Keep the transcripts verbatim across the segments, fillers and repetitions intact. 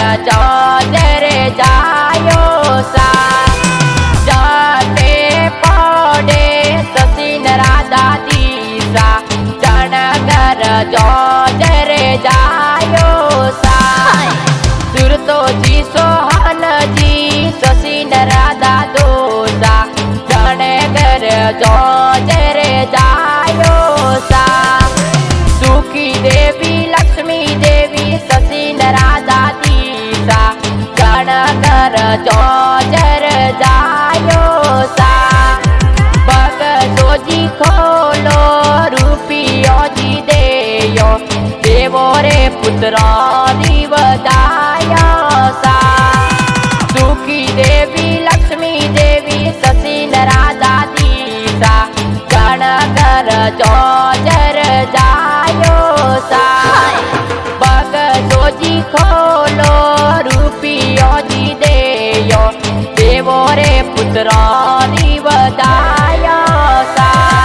चौधर जायो सा जाते पड़े ससीन राधा दीसा जनगर चौधर जायो सा सुरतो जी सोहन जी ससीन राधा दोसा जनगर चौधर जायो सा सुखी देवी लक्ष्मी देवी ससीन राधा दीसा जनगर चौधर जायो सा भगतोजी खोलो रूपियो जी देयो देवो रे पुत्र वदाया सा सुखी देवी लक्ष्मी देवी ससीन राधा दीसा जनगर चौधर जायो सा भगतोजी खोलो रूपियो जी देयो देवो रे पुत्र वदाया सा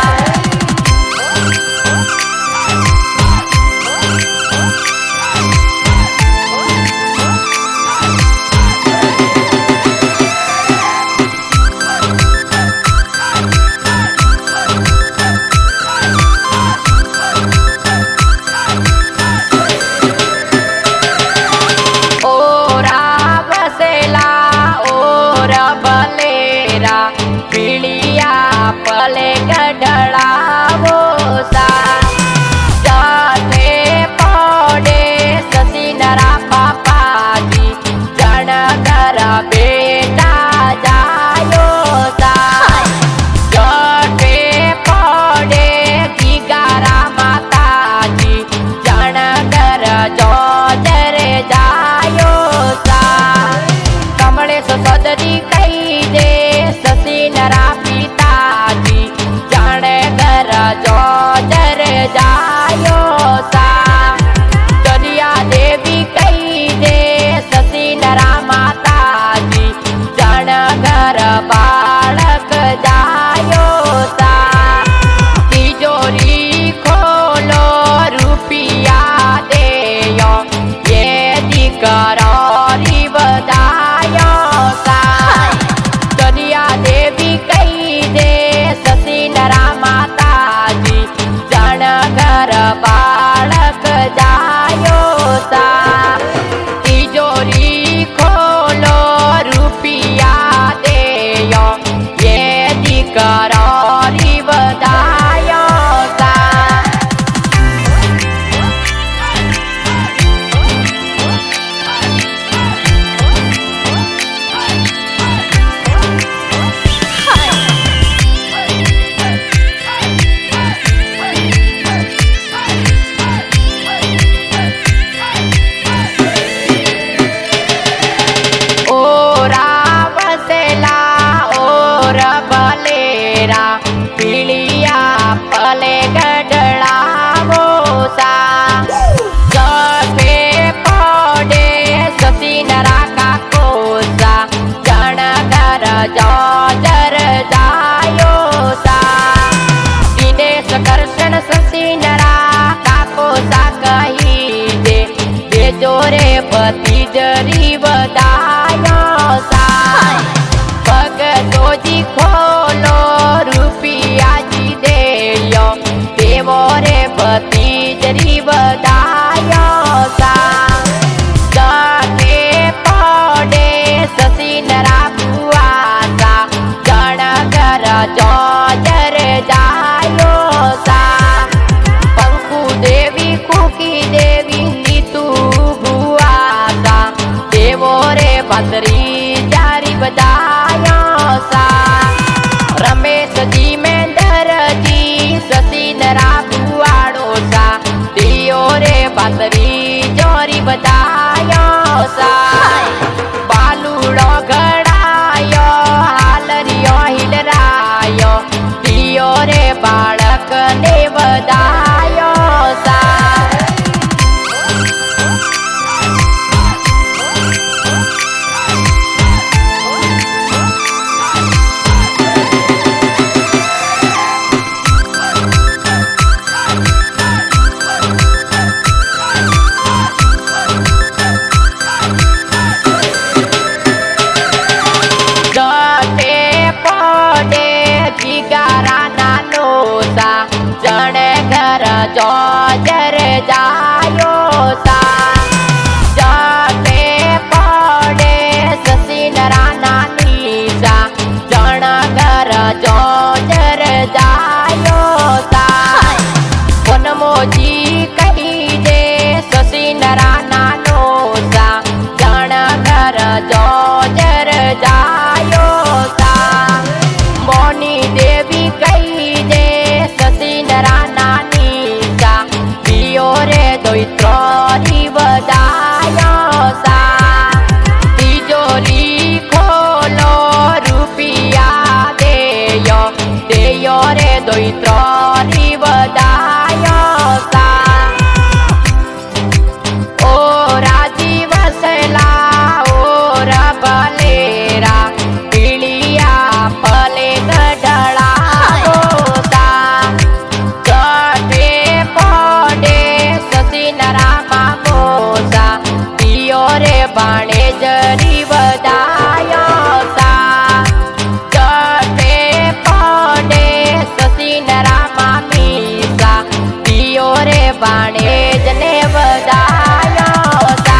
पले गढ़ावो सा जाते पड़े ससीनरा पापा जी जनगर बेटा जायो सा जाते पड़े गिगारा माता जी जनगर चौधर जायो सा कमले सो सदरी कही दे ससीनरा चौधर जायो सा दरिया देवी कही दे ससीनरा माता जी जनगर बालक जायो सा तिजोरी खोलो रूपिया देयो ये दिकरारी बदायो सा दरिया देवी कही दे ससीनरा माता जनगर बालक जायो सा तिजोरी खोलो रूपिया देयो ये दिकरारी बदायो सा पीलिया पले गढ़ावो सा जाते पड़े ससीनरा का कोसा जनगर चौधर जायो सा दिनेश कृष्ण ससीनरा का कोसा कही दे बेजोरे भतीजरी बदायो सा भगतोजी खोलो रूपिया जी देयो देवो रे भतीजरी बदायो सा जाते पड़े ससीनरा बुआ सा जनगर चौधर जायो सा पंकु देवी कुकी देवी नीतू बुआ सा देवो रे भद्री जारी बदायो सा रमेश जी मेंढर जी ससीनरा बुआड़ो सा दियो रे भद्री जोरी बदायो सा बालूड़ो घड़ायो हालरियो हिलरायो दियो रे बालक ने बदायो सा जोजर जायो सा जटे पड़े ससिनरा नानी सा जनगर जोजर जायो सा वनमोजी कही दे ससिनरा नानो सा जनगर जोजर जायो सा मोनी देवी कही दे ससिनरा नानी सा पियो रे दोइत्रोरी बदायो सा तिजोरी खोलो रुपिया देयो देयो रे दोइत्रोरी बदायो सा ओ राजी वसला ओ रबलेरा पीलिया पले गडड़ा होता जटे पड़े ससिनरा मामोसा पियो रे बाणे जरी बदायो सा जटे पड़े ससिनरा मामीसा पियो रे बाणे जने बदायो सा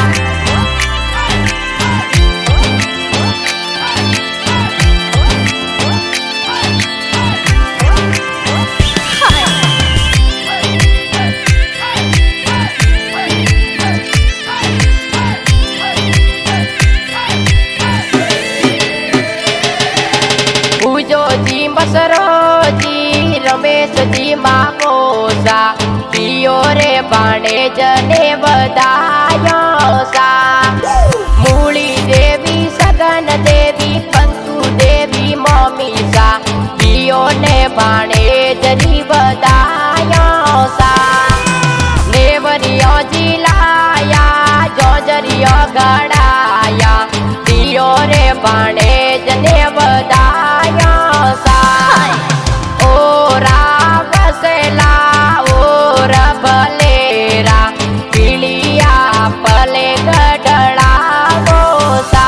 पूजो जी मसरो जी रमेश जी मामोसा पियो रे बाणे जने बदायो सा मूली देवी सगन देवी पंतु देवी मम्मी सा पियो ने बाणे जरी बदायो सा नेवरियो जी लाया जोजरियो गड़ाया पियो रे बाणे जने बदायो सा ओ रावसला ओ रबलेरा पीलिया पले गडड़ा सा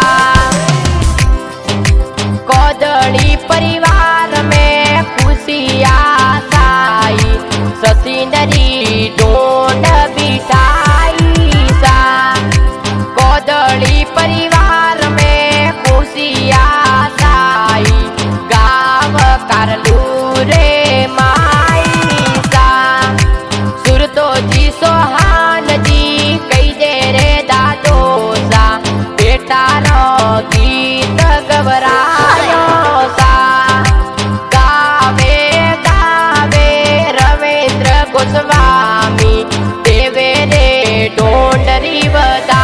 कोदड़ी परिवार में खुशिया साई ससिनरी डोंड बिठाई सा कोदड़ी परिवार में खुशिया साई गाव करलू रे माई सा सुरतो जी सोहान जी कई दे रे दादो सा बेटा रो गीत गवरायो सा गावे गावे रवेंद्र गोस्वामी देवे रे डोंडरी बदा